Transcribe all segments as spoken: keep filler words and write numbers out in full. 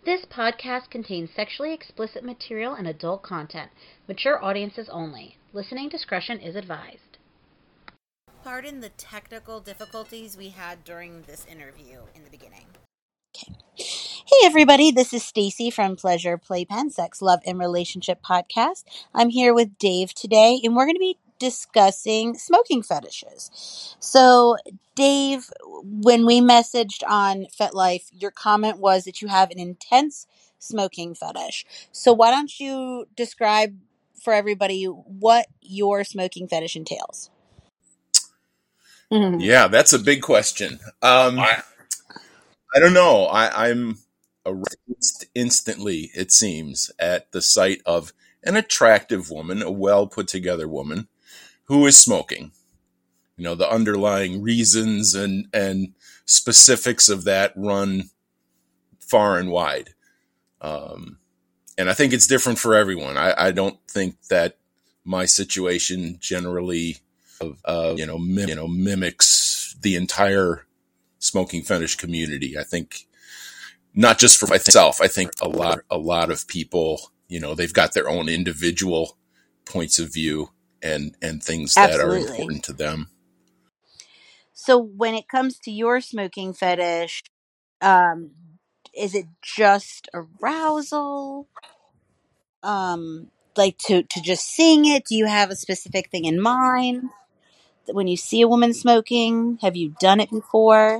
This podcast contains sexually explicit material and adult content. Mature audiences only. Listening discretion is advised. Pardon the technical difficulties we had during this interview in the beginning. Okay. Hey everybody, this is Stacy from Pleasure Playpen Sex, Love, and Relationship Podcast. I'm here with Dave today, and we're going to be discussing smoking fetishes. So, Dave, when we messaged on FetLife, your comment was that you have an intense smoking fetish. So, why don't you describe for everybody what your smoking fetish entails? Mm-hmm. Yeah, that's a big question. Um, I, I don't know. I, I'm aroused instantly, it seems, at the sight of an attractive woman, a well put together woman, who is smoking. You know, the underlying reasons and, and specifics of that run far and wide. Um, and I think it's different for everyone. I, I don't think that my situation generally, uh, you know, mim- you know, mimics the entire smoking fetish community. I think not just for myself. I think a lot, a lot of people, you know, they've got their own individual points of view and, and things that Absolutely. are important to them. So when it comes to your smoking fetish, um, is it just arousal? Um, like to, to just seeing it? Do you have a specific thing in mind? When you see a woman smoking, have you done it before?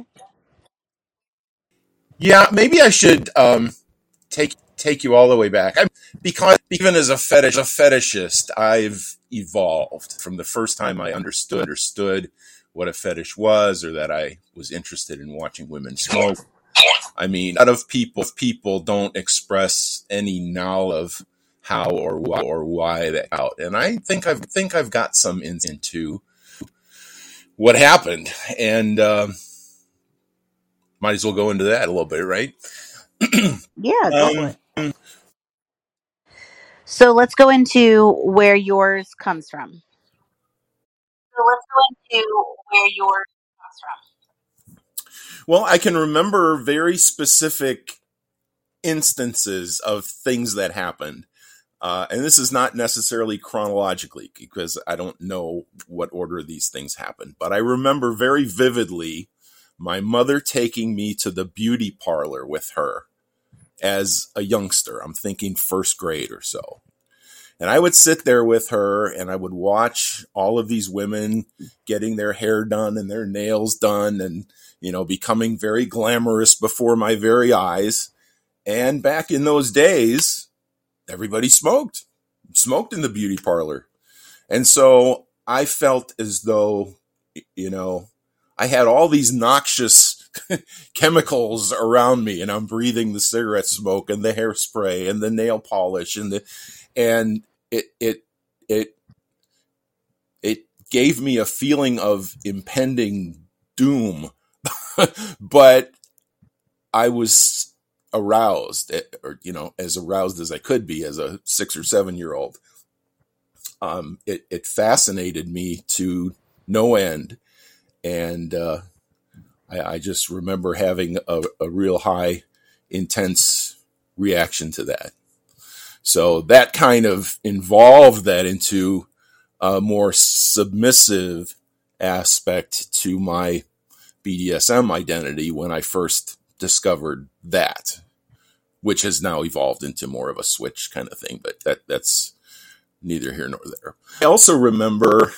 Yeah, maybe I should um, take take you all the way back. I, because even as a fetish a fetishist, I've evolved from the first time I understood understood what a fetish was, or that I was interested in watching women smoke. I mean, a lot of people people don't express any knowledge of how or why or why that out, and I think I've think I've got some into what happened, and uh, might as well go into that a little bit, right? Yeah, go for it. So let's go into where yours comes from. So let's go into where yours comes from. Well, I can remember very specific instances of things that happened. Uh, and this is not necessarily chronologically, because I don't know what order these things happened. But I remember very vividly my mother taking me to the beauty parlor with her as a youngster. I'm thinking first grade or so. And I would sit there with her and I would watch all of these women getting their hair done and their nails done and, you know, becoming very glamorous before my very eyes. And back in those days, everybody smoked, smoked in the beauty parlor. And so I felt as though, you know, I had all these noxious chemicals around me, and I'm breathing the cigarette smoke and the hairspray and the nail polish and the, and it, it, it, it gave me a feeling of impending doom, but I was aroused, or, you know, as aroused as I could be as a six or seven year old. Um, it, it fascinated me to no end. And, uh, I, I just remember having a, a real high, intense reaction to that. So that kind of involved that into a more submissive aspect to my B D S M identity when I first discovered that, which has now evolved into more of a switch kind of thing, but that that's neither here nor there. I also remember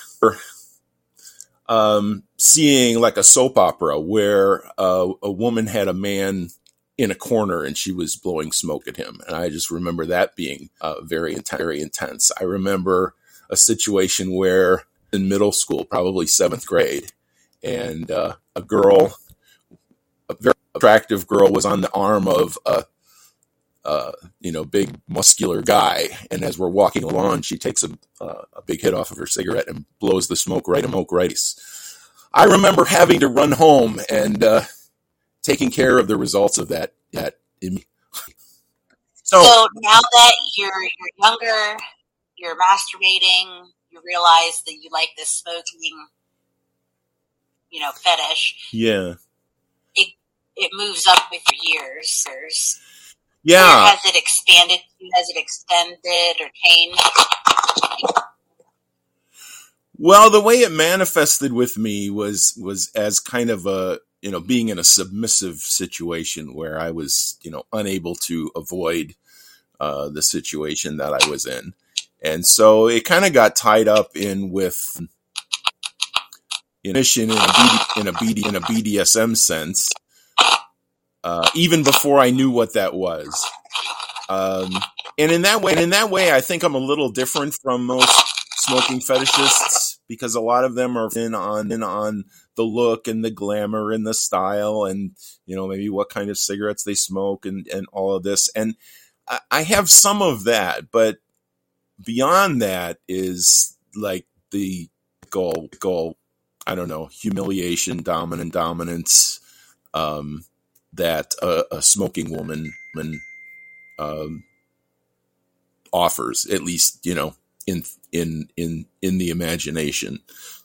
um, seeing like a soap opera where uh, a woman had a man in a corner and she was blowing smoke at him. And I just remember that being uh, very, very intense. I remember a situation where in middle school, probably seventh grade, and uh, a girl, a very attractive girl, was on the arm of a, uh, you know, big muscular guy. And as we're walking along, she takes a, uh, a big hit off of her cigarette and blows the smoke right, smoke right. I remember having to run home and uh, taking care of the results of that. that in me. So, so now that you're you're younger, you're masturbating, you realize that you like this smoking, you know, fetish. Yeah. It it moves up with your years. Yeah. Where has it expanded? Has it extended or changed? Well, the way it manifested with me was was as kind of a, you know, being in a submissive situation where I was, you know, unable to avoid uh, the situation that I was in. And so it kind of got tied up in with in a, in a, in a, B D, in a B D S M sense, uh, even before I knew what that was. Um, and in that way, and in that way, I think I'm a little different from most smoking fetishists, because a lot of them are in on in on the look and the glamour and the style, and, you know, maybe what kind of cigarettes they smoke and, and all of this. And I, I have some of that, but beyond that is like the goal, goal, I don't know, humiliation, dominant dominance, um, that a, a smoking woman, um, offers, at least, you know, in, in, in, in the imagination.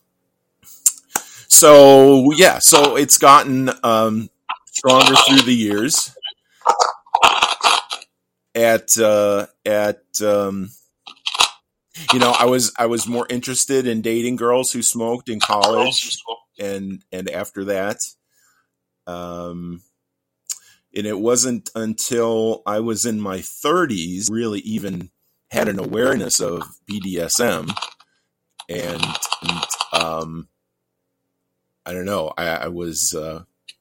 So, yeah, so it's gotten, um, stronger through the years. At, uh, at, um, you know, I was, I was more interested in dating girls who smoked in college, and, and after that, um, and it wasn't until I was in my thirties really even had an awareness of B D S M, and, and um, I don't know, I, I was uh,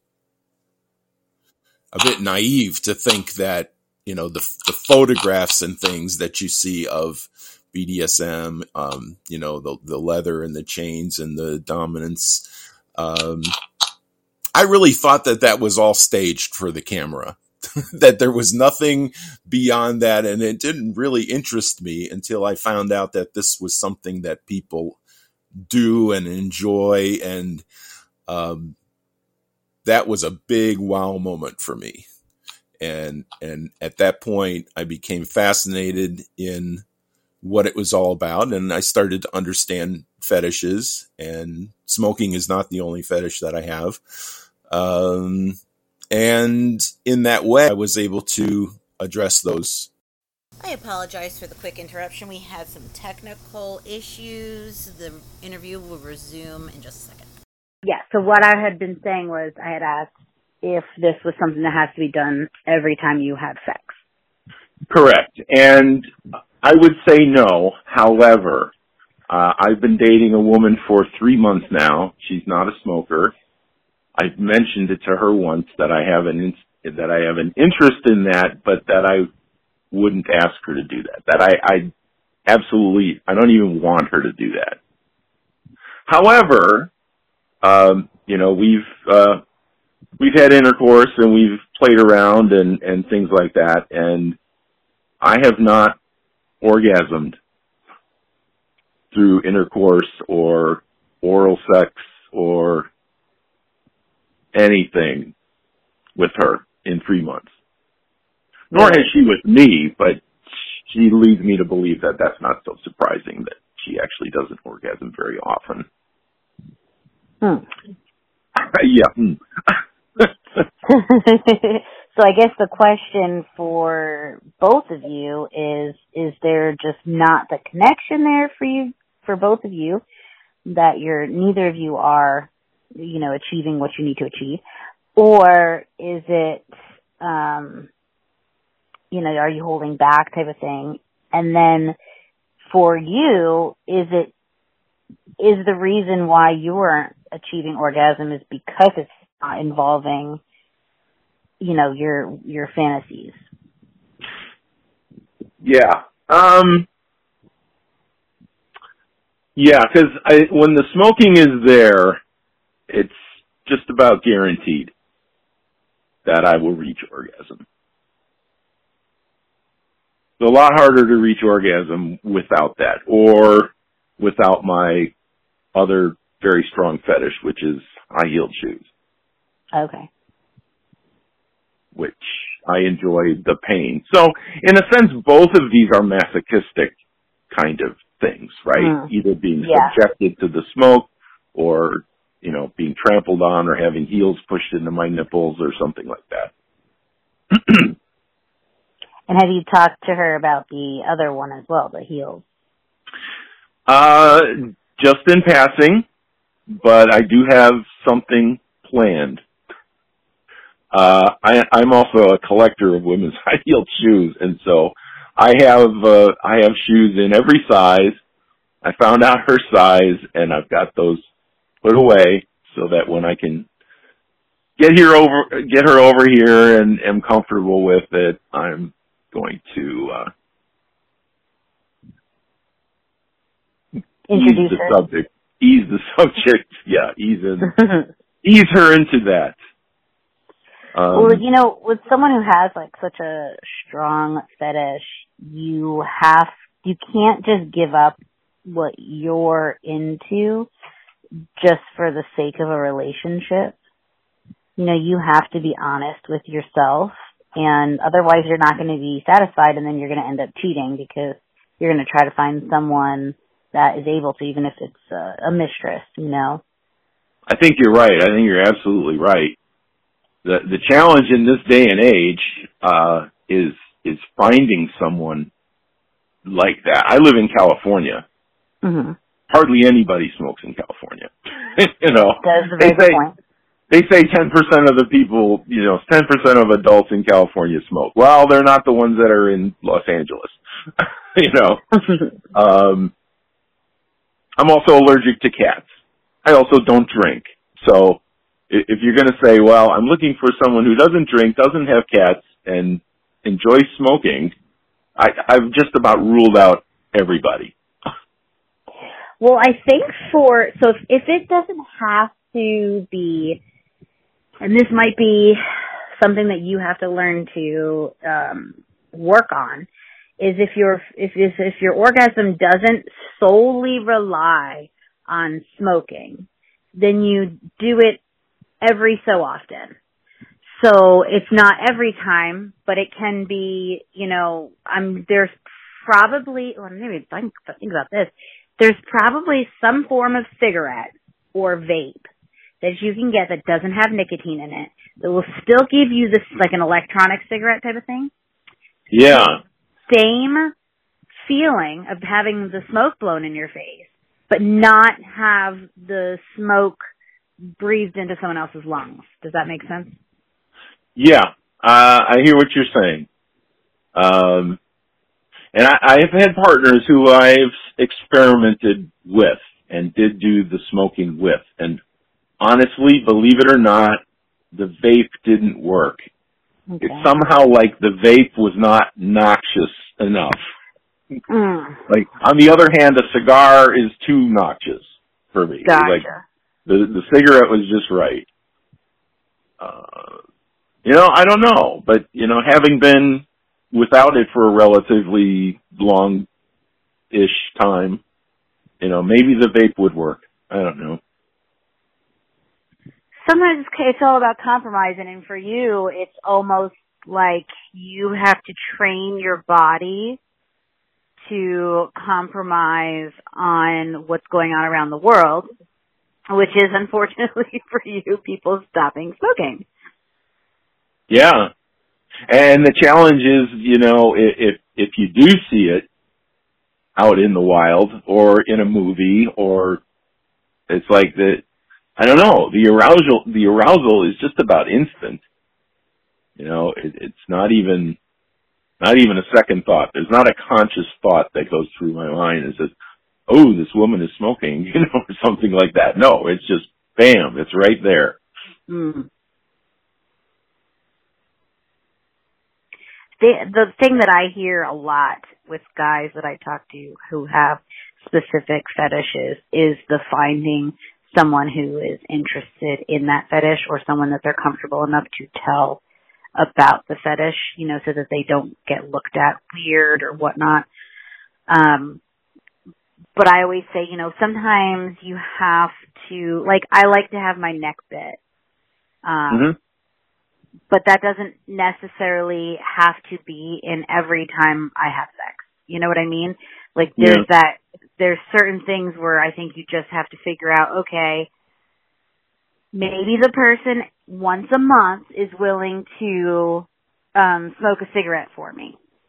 a bit naive to think that, you know, the, the photographs and things that you see of B D S M, um, you know, the, the leather and the chains and the dominance, um, I really thought that that was all staged for the camera, that there was nothing beyond that. And it didn't really interest me until I found out that this was something that people do and enjoy. And, um, that was a big wow moment for me. And, and at that point I became fascinated in what it was all about. And I started to understand fetishes, and smoking is not the only fetish that I have. Um, and in that way, I was able to address those. I apologize for the quick interruption. We had some technical issues. The interview will resume in just a second. Yeah, so what I had been saying was I had asked if this was something that has to be done every time you have sex. Correct. And I would say no. However, uh, I've been dating a woman for three months now. She's not a smoker. I've mentioned it to her once that I have an in, that I have an interest in that, but that I wouldn't ask her to do that. That I, I absolutely, I don't even want her to do that. However, um, you know, we've uh, we've had intercourse and we've played around and, and things like that, and I have not orgasmed through intercourse or oral sex or anything with her in three months. Nor has she with me, but she leads me to believe that that's not so surprising, that she actually doesn't orgasm very often. Hmm. Yeah. Hmm. So I guess the question for both of you is, is there just not the connection there for you, for both of you, that you're, neither of you are, you know, achieving what you need to achieve? Or is it, um, you know, are you holding back type of thing? And then for you, is it, is the reason why you aren't achieving orgasm is because it's not involving, you know, your, your fantasies? Yeah. Um, yeah, because when the smoking is there, it's just about guaranteed that I will reach orgasm. It's a lot harder to reach orgasm without that, or without my other very strong fetish, which is high-heeled shoes. Okay. Which I enjoy the pain. So, in a sense, both of these are masochistic kind of things, right? Mm. Either being yeah. subjected to the smoke, or, you know, being trampled on, or having heels pushed into my nipples, or something like that. And have you talked to her about the other one as well, the heels? Uh, just in passing, but I do have something planned. Uh, I, I'm also a collector of women's high-heeled shoes, and so I have uh, I have shoes in every size. I found out her size, and I've got those put away so that when I can get here over, get her over here, and am comfortable with it, I'm going to uh, introduce ease the her. subject. Ease the subject. Yeah, ease in, ease her into that. Um, Well, you know, with someone who has like such a strong fetish, you have, you can't just give up what you're into just for the sake of a relationship. You know, you have to be honest with yourself, and otherwise you're not going to be satisfied, and then you're going to end up cheating because you're going to try to find someone that is able to, even if it's a, a mistress, you know. I think you're right. I think you're absolutely right. The the challenge in this day and age uh, is is finding someone like that. I live in California. Mm-hmm. Hardly anybody smokes in California. you know, That's a they very good say point. they say ten percent of the people, you know, ten percent of adults in California smoke. Well, they're not the ones that are in Los Angeles. you know, um, I'm also allergic to cats. I also don't drink, so. If you're going to say, well, I'm looking for someone who doesn't drink, doesn't have cats, and enjoys smoking, I, I've just about ruled out everybody. Well, I think for, so if, if it doesn't have to be, and this might be something that you have to learn to um, work on, is if your if if your orgasm doesn't solely rely on smoking, then you do it every so often. So it's not every time, but it can be, you know, I'm, there's probably, well, maybe think, think about this. There's probably some form of cigarette or vape that you can get that doesn't have nicotine in it that will still give you this, like an electronic cigarette type of thing. Yeah. Same feeling of having the smoke blown in your face, but not have the smoke breathed into someone else's lungs. Does that make sense? Yeah, uh, I hear what you're saying. Um, and I, I've had partners who I've experimented with and did do the smoking with. And honestly, believe it or not, the vape didn't work. Okay. It's somehow like the vape was not noxious enough. Mm. Like, on the other hand, a cigar is too noxious for me. Gotcha. Like, the, the cigarette was just right. Uh, you know, I don't know, but, you know, having been without it for a relatively long-ish time, you know, maybe the vape would work. I don't know. Sometimes it's all about compromising, and for you, it's almost like you have to train your body to compromise on what's going on around the world, which is, unfortunately for you, people stopping smoking. Yeah. And the challenge is, you know, if if you do see it out in the wild or in a movie, or it's like the, I don't know, the arousal, the arousal is just about instant. You know, it, it's not even, not even a second thought. There's not a conscious thought that goes through my mind and says, oh, this woman is smoking, you know, or something like that. No, it's just, bam, it's right there. Mm. The, the thing that I hear a lot with guys that I talk to who have specific fetishes is the finding someone who is interested in that fetish, or someone that they're comfortable enough to tell about the fetish, you know, so that they don't get looked at weird or whatnot. Um, but I always say, you know, sometimes you have to, like, I like to have my neck bit. Um, mm-hmm. But that doesn't necessarily have to be in every time I have sex. You know what I mean? Like, there's yeah. that, there's certain things where I think you just have to figure out, okay, maybe the person once a month is willing to um, smoke a cigarette for me.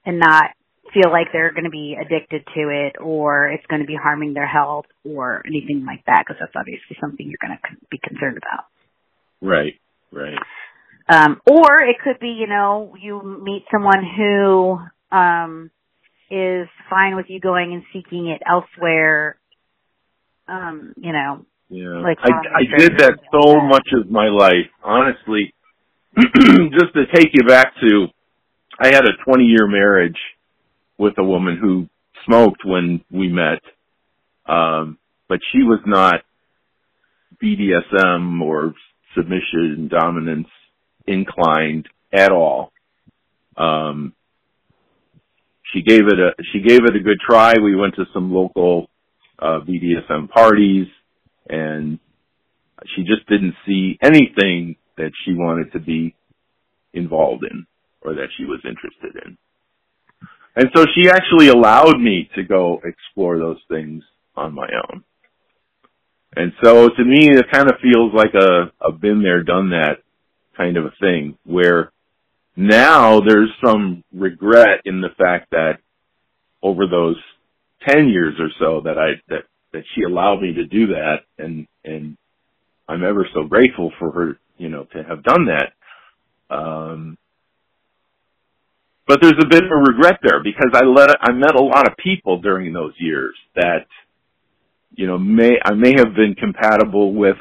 and not feel like they're going to be addicted to it or it's going to be harming their health or anything like that, because that's obviously something you're going to be concerned about. Right, right. Um, or it could be, you know, you meet someone who um, is fine with you going and seeking it elsewhere, um, you know. Yeah, like I, I did that so like that. much of my life, honestly. Just to take you back to, I had a twenty-year marriage with a woman who smoked when we met, um, but she was not B D S M or submission dominance inclined at all. Um, she gave it a she gave it a good try. We went to some local uh, B D S M parties, and she just didn't see anything that she wanted to be involved in or that she was interested in. And so she actually allowed me to go explore those things on my own. And so to me, it kind of feels like a, a been there, done that kind of a thing, where now there's some regret in the fact that over those ten years or so that I, that, that she allowed me to do that. And, and I'm ever so grateful for her, you know, to have done that. Um, but there's a bit of a regret there because I let, I met a lot of people during those years that, you know, may, I may have been compatible with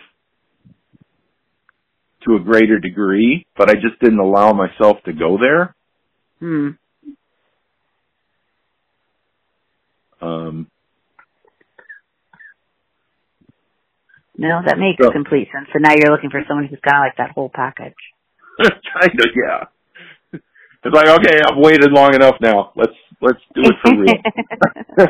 to a greater degree, but I just didn't allow myself to go there. Hmm. Um, no, that makes so, complete sense. So now you're looking for someone who's kind of like that whole package. Kind of, yeah. It's like, okay, I've waited long enough now. Let's let's do it for real.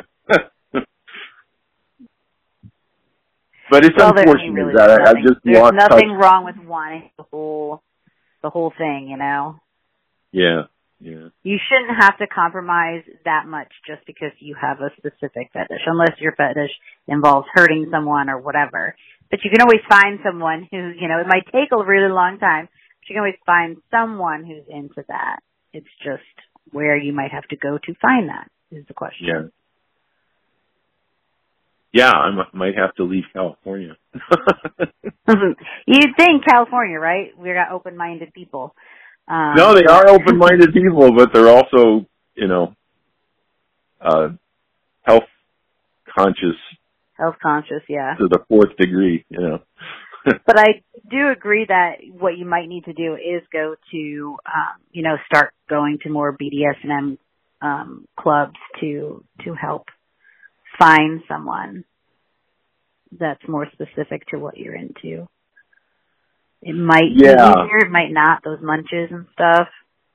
But it's well, unfortunate really that I, nothing, I've just there's lost nothing touch. wrong with wanting the whole the whole thing, you know. Yeah, yeah. You shouldn't have to compromise that much just because you have a specific fetish, unless your fetish involves hurting someone or whatever. But you can always find someone who, you know, it might take a really long time, but you can always find someone who's into that. It's just where you might have to go to find that is the question. Yeah. Yeah, I m- might have to leave California. You'd think California, right? We're got open-minded people. Um, no, they are open-minded people, but they're also, you know, uh, health conscious. Health conscious, yeah. To the fourth degree, you know. But I do agree that what you might need to do is go to, um, you know, start going to more B D S M um, clubs to to help find someone that's more specific to what you're into. It might yeah. be easier, it might not, those munches and stuff.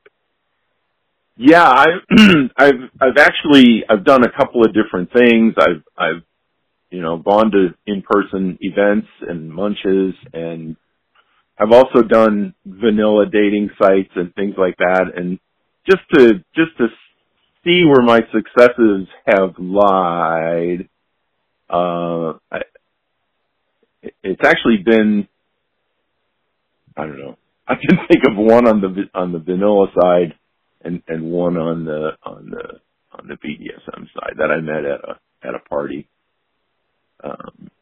Yeah, I, I've I've actually I've done a couple of different things. I've I've you know gone to in-person events and munches, and I've also done vanilla dating sites and things like that. And just to just to see where my successes have lied, uh, I, it's actually been, I don't know, I can think of one on the on the vanilla side and and one on the on the on the B D S M side that I met at a at a party. Um,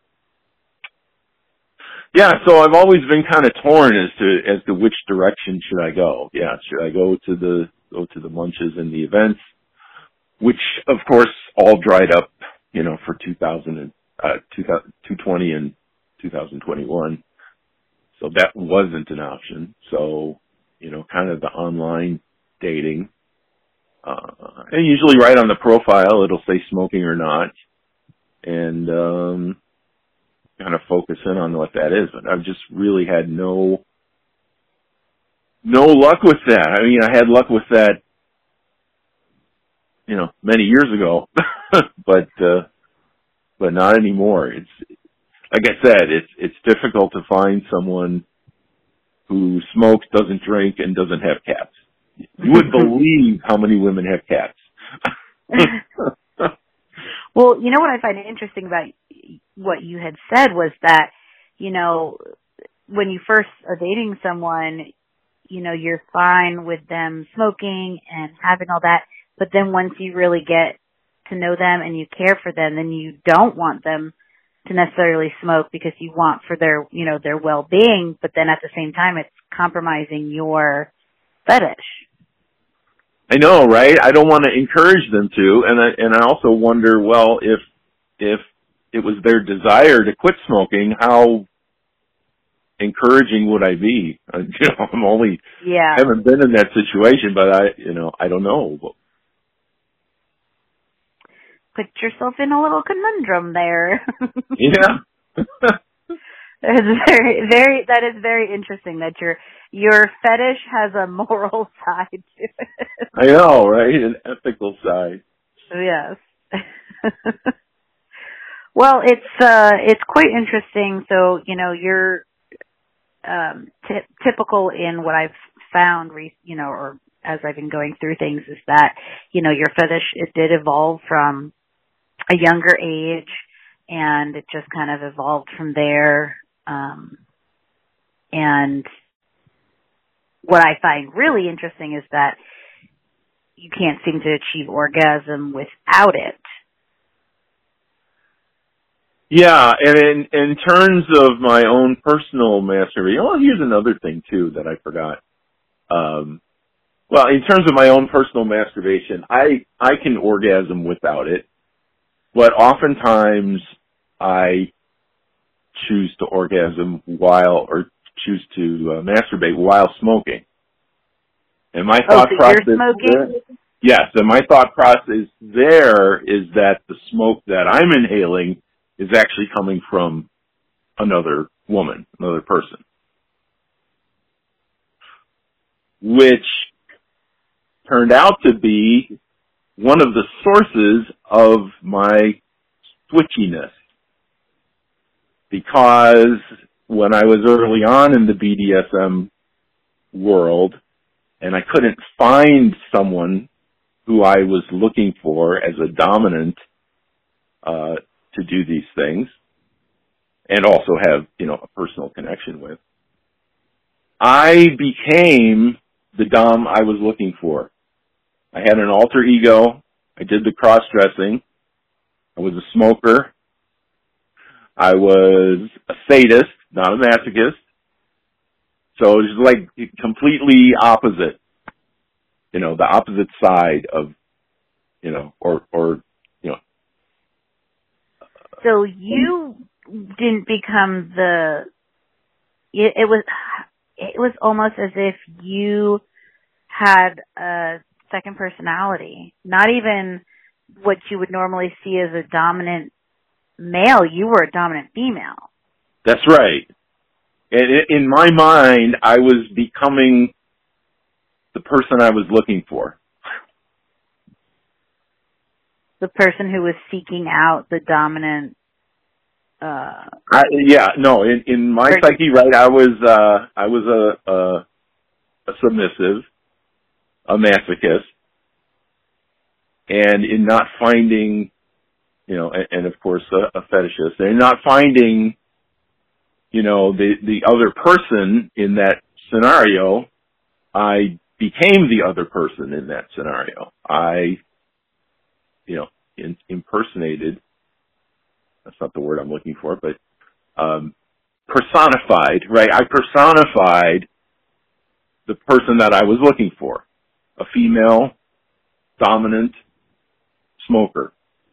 yeah, so I've always been kind of torn as to as to which direction should I go. Yeah, should I go to the go to the munches and the events, which of course all dried up, you know, for two thousand uh, two twenty and two thousand twenty-one. So that wasn't an option. So, you know, kind of the online dating. Uh, and usually right on the profile, it'll say smoking or not. And, um, kind of focus in on what that is. But I've just really had no, no luck with that. I mean, I had luck with that, you know, many years ago, but, uh, but not anymore. It's, like I said, it's, it's difficult to find someone who smokes, doesn't drink, and doesn't have cats. You wouldn't believe how many women have cats. Well, you know what I find interesting about what you had said was that, you know, when you first are dating someone, you know, you're fine with them smoking and having all that. but then once you really get to know them and you care for them, then you don't want them to necessarily smoke because you want for their, you know, their well-being, but then at the same time it's compromising your fetish. I know, right? I don't want to encourage them to, and I, and I also wonder, well, if, if it was their desire to quit smoking, how encouraging would I be? Uh, you know, I'm only, yeah. I haven't been in that situation, but I, you know, I don't know. Put yourself in a little conundrum there. Yeah. It's very, very, that is very interesting that your, your fetish has a moral side to it. I know, right? An ethical side. Yes. Well, it's, uh, it's quite interesting. So, you know, you're, um, t- typical in what I've found, re- you know, or as I've been going through things is that, you know, your fetish, it did evolve from a younger age and it just kind of evolved from there. Um, and what I find really interesting is that you can't seem to achieve orgasm without it. Yeah, and in, in terms of my own personal masturbation, oh, here's another thing too that I forgot. Um, well, in terms of my own personal masturbation, I, I can orgasm without it, but oftentimes I choose to orgasm while, or choose to uh, masturbate while smoking. And my oh, thought so process you're smoking? Yes, and my thought process there is that the smoke that I'm inhaling is actually coming from another woman, another person. Which turned out to be one of the sources of my twitchiness. Because when I was early on in the B D S M world, and I couldn't find someone who I was looking for as a dominant uh, to do these things, and also have, you know, a personal connection with, I became the dom I was looking for. I had an alter ego. I did the cross-dressing. I was a smoker. I was a sadist, not a masochist. So it was like completely opposite, you know, the opposite side of, you know, or, or, you know. So you didn't become the, it, it was, it was almost as if you had a second personality, not even what you would normally see as a dominant male. You were a dominant female. That's right. And in my mind, I was becoming the person I was looking for. The person who was seeking out the dominant. Uh, I, yeah, no. In, in my person. psyche, right, I was uh, I was a, a a submissive, a masochist, and in not finding, you know, and, and of course a, a fetishist, and not finding, you know, the the other person in that scenario, I became the other person in that scenario. I, you know, in, impersonated, that's not the word I'm looking for, but um, personified, right? I personified the person that I was looking for, a female, dominant, smoker,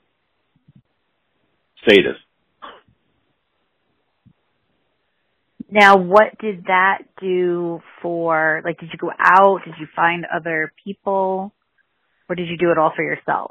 sadist. Now, what did that do for, like, did you go out? Did you find other people? Or did you do it all for yourself?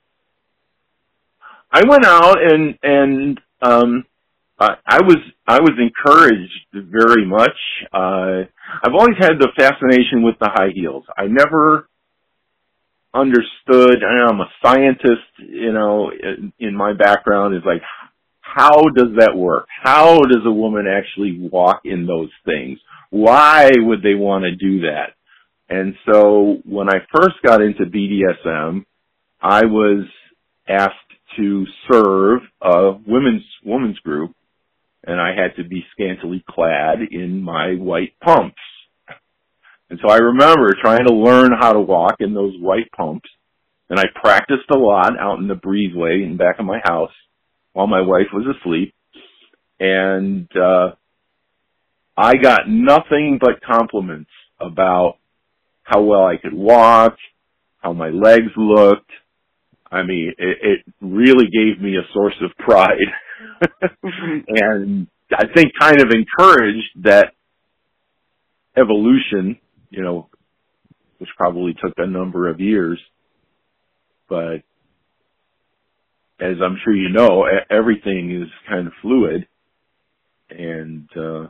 I went out and, and, um, I, I was, I was encouraged very much. Uh, I've always had the fascination with the high heels. I never understood, I'm a scientist, you know, in, in my background is like, how does that work? How does a woman actually walk in those things? Why would they want to do that? And so when I first got into B D S M, I was asked to serve a women's women's group, and I had to be scantily clad in my white pumps. And so I remember trying to learn how to walk in those white pumps, And I practiced a lot out in the breezeway in back of my house while my wife was asleep. And, uh, I got nothing but compliments about how well I could walk, how my legs looked. I mean, it, it really gave me a source of pride. And I think kind of encouraged that evolution, you know, which probably took a number of years. But as I'm sure you know, everything is kind of fluid. And uh,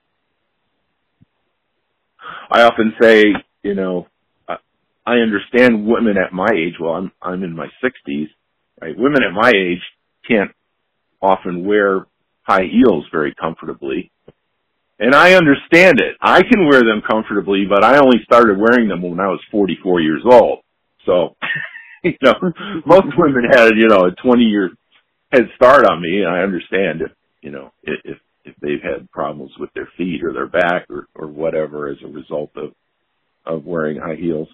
I often say, you know, I understand women at my age. Well, I'm I'm in my sixties, right? Women at my age can't often wear high heels very comfortably, and I understand it. I can wear them comfortably, but I only started wearing them when I was forty-four years old. So, you know, most women had, you know, a twenty-year head start on me, and I understand if, you know, if if they've had problems with their feet or their back or or whatever as a result of of wearing high heels.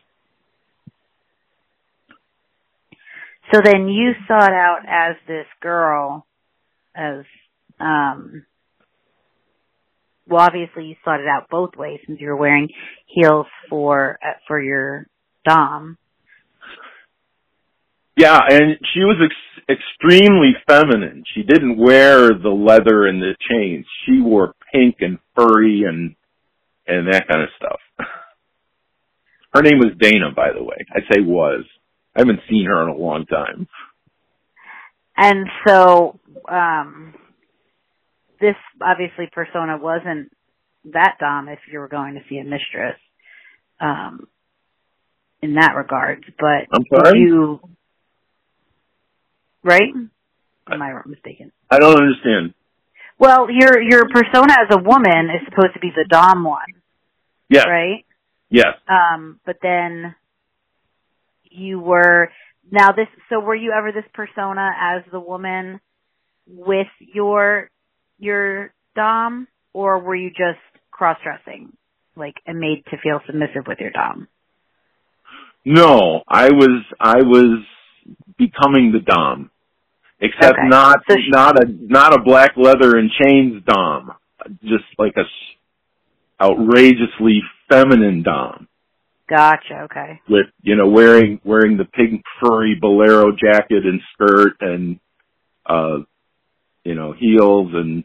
So then you sought out as this girl, as, um, well, obviously you sought it out both ways since you were wearing heels for, uh, for your dom. Yeah, and she was ex- extremely feminine. She didn't wear the leather and the chains. She wore pink and furry and, and that kind of stuff. Her name was Dana, by the way. I say was. I haven't seen her in a long time. And so, um, this obviously persona wasn't that dom if you were going to see a mistress, um, in that regard. But I'm sorry? did you, right? Am I mistaken? I don't understand. Well, your your persona as a woman is supposed to be the dom one. Yes. Right? Yes. Um, but then you were, now this, so were you ever this persona as the woman with your, your dom, or were you just cross-dressing, like, and made to feel submissive with your dom? No, I was, I was becoming the dom, except Okay. not, So she, not a, not a black leather and chains dom, just like a outrageously feminine dom. Gotcha, okay. With, you know, wearing, wearing the pink furry bolero jacket and skirt and, uh, you know, heels and,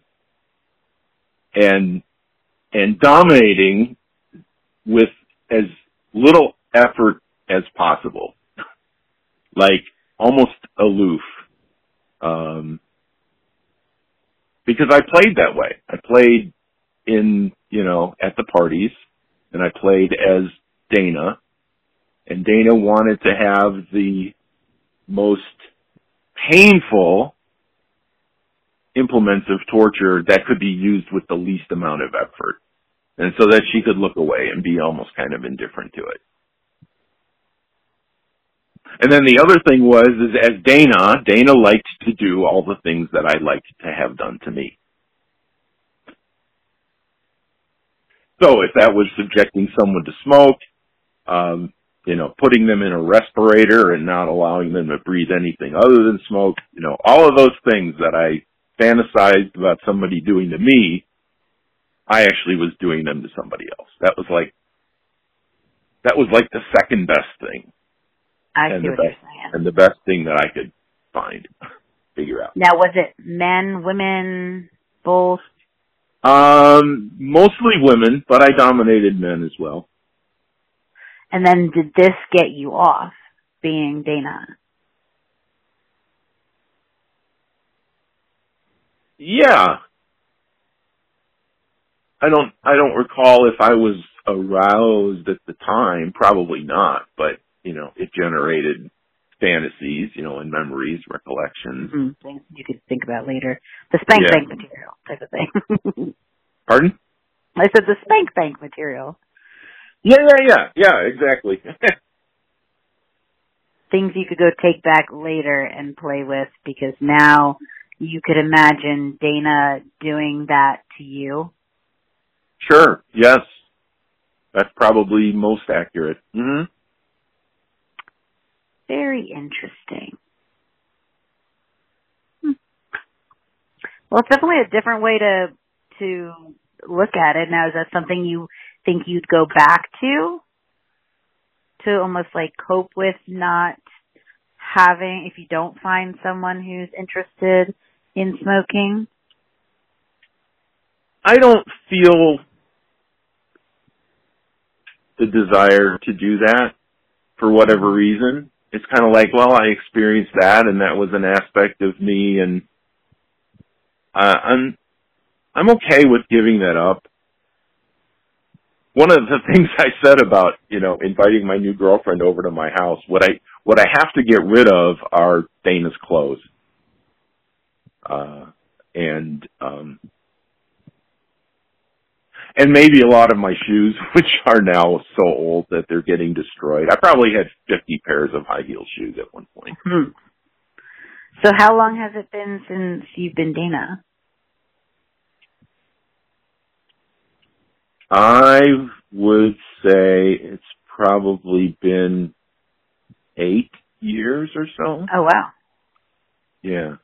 and, and dominating with as little effort as possible. Like, almost aloof. Um, because I played that way. I played in, you know, at the parties, and I played as Dana, and Dana wanted to have the most painful implements of torture that could be used with the least amount of effort, and so that she could look away and be almost kind of indifferent to it. And then the other thing was, is as Dana, Dana liked to do all the things that I liked to have done to me. So if that was subjecting someone to smoke, um, you know, putting them in a respirator and not allowing them to breathe anything other than smoke, you know, all of those things that I fantasized about somebody doing to me, I actually was doing them to somebody else. That was like, that was like the second best thing. I and see the what best, you're saying. And the best thing that I could find, figure out. Now, was it men, women, both? Um, mostly women, but I dominated men as well. And then did this get you off, being Dana? Yeah. I don't, I don't recall if I was aroused at the time. Probably not, but, you know, it generated fantasies, you know, and memories, recollections. Mm-hmm. Things you could think about later. The spank Yeah. bank material type of thing. Pardon? I said the spank bank material. Yeah, yeah, yeah, yeah, exactly. Things you could go take back later and play with, because now you could imagine Dana doing that to you. Sure, yes. That's probably most accurate. Mm-hmm. Very Very interesting. Hmm. Well, it's definitely a different way to to look at it. Now, is that something you think you'd go back to? To almost like cope with not having, if you don't find someone who's interested in smoking? I don't feel the desire to do that for whatever reason. It's kind of like, well, I experienced that, and that was an aspect of me, and uh, I'm I'm okay with giving that up. One of the things I said about, you know, inviting my new girlfriend over to my house, what I what I have to get rid of are Dana's clothes, uh, and um, and maybe a lot of my shoes, which are now so old that they're getting destroyed. I probably had fifty pairs of high heel shoes at one point. Hmm. So how long has it been since you've been Dana? I would say it's probably been eight years or so. Oh, wow. Yeah.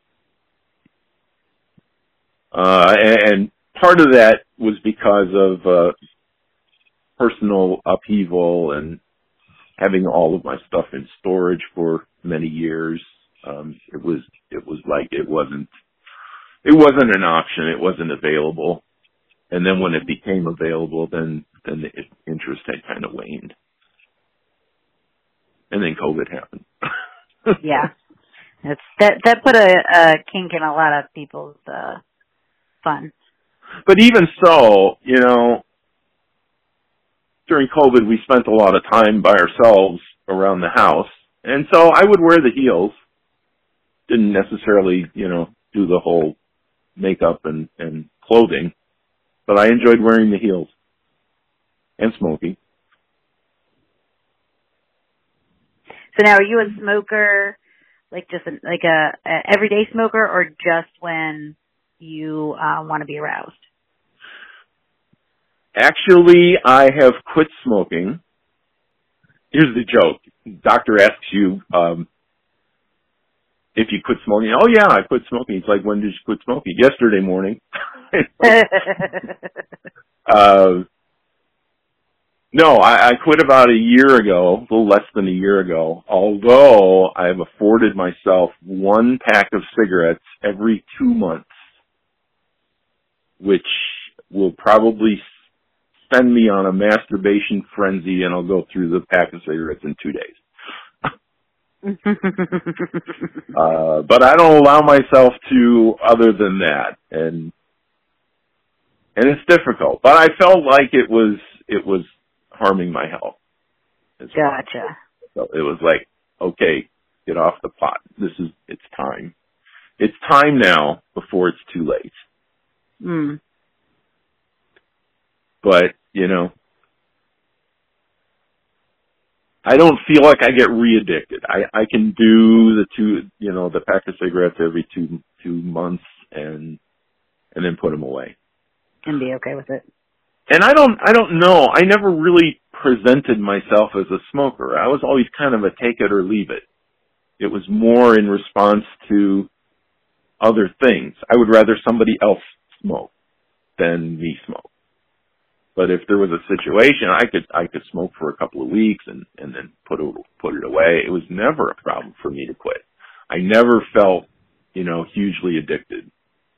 Uh, and, and part of that was because of uh, personal upheaval and having all of my stuff in storage for many years. Um, it was it was like it wasn't it wasn't an option. It wasn't available. And then when it became available, then then the interest had kind of waned. And then COVID happened. Yeah. It's, that that put a, a kink in a lot of people's uh, fun. But even so, you know, during COVID, we spent a lot of time by ourselves around the house. And so I would wear the heels. Didn't necessarily, you know, do the whole makeup and, and clothing. But I enjoyed wearing the heels and smoking. So now, are you a smoker, like just a, like a, a everyday smoker, or just when you uh, want to be aroused? Actually, I have quit smoking. Here's the joke. Doctor asks you um, if you quit smoking. Oh, yeah, I quit smoking. He's like, when did you quit smoking? Yesterday morning. uh, no, I, I quit about a year ago, a little less than a year ago, although I have afforded myself one pack of cigarettes every two months, which will probably send me on a masturbation frenzy, and I'll go through the pack of cigarettes in two days. uh, but I don't allow myself to other than that, and and it's difficult. But I felt like it was it was harming my health. Gotcha. So it was like, okay, get off the pot. This is it's time. It's time now before it's too late. Hmm. But you know, I don't feel like I get re-addicted. I, I can do the two, you know, the pack of cigarettes every two two months and and then put them away. And be okay with it. And I don't I don't know. I never really presented myself as a smoker. I was always kind of a take it or leave it. It was more in response to other things. I would rather somebody else smoke than me smoke. But if there was a situation, I could I could smoke for a couple of weeks and, and then put it put it away. It was never a problem for me to quit. I never felt, you know, hugely addicted.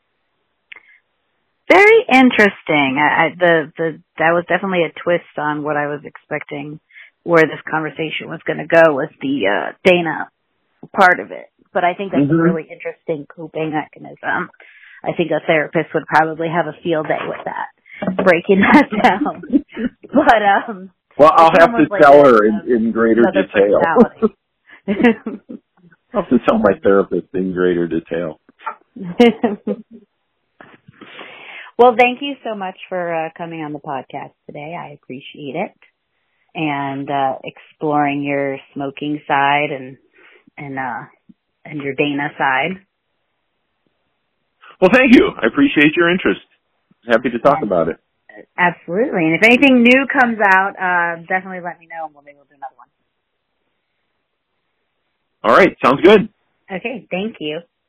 Very interesting. I, I, the the that was definitely a twist on what I was expecting. Where this conversation was going to go was the uh, Dana part of it. But I think that's mm-hmm. a really interesting coping mechanism. I think a therapist would probably have a field day with that. Breaking that down. But, um... Well, I'll have to like tell her in, in greater detail. I'll have to tell my therapist in greater detail. Well, thank you so much for uh, coming on the podcast today. I appreciate it. And uh, exploring your smoking side and, and, uh, and your Dana side. Well, thank you. I appreciate your interest. Happy to talk and, about it. Absolutely. And if anything new comes out, uh, definitely let me know and we'll maybe we'll do another one. All right. Sounds good. Okay. Thank you.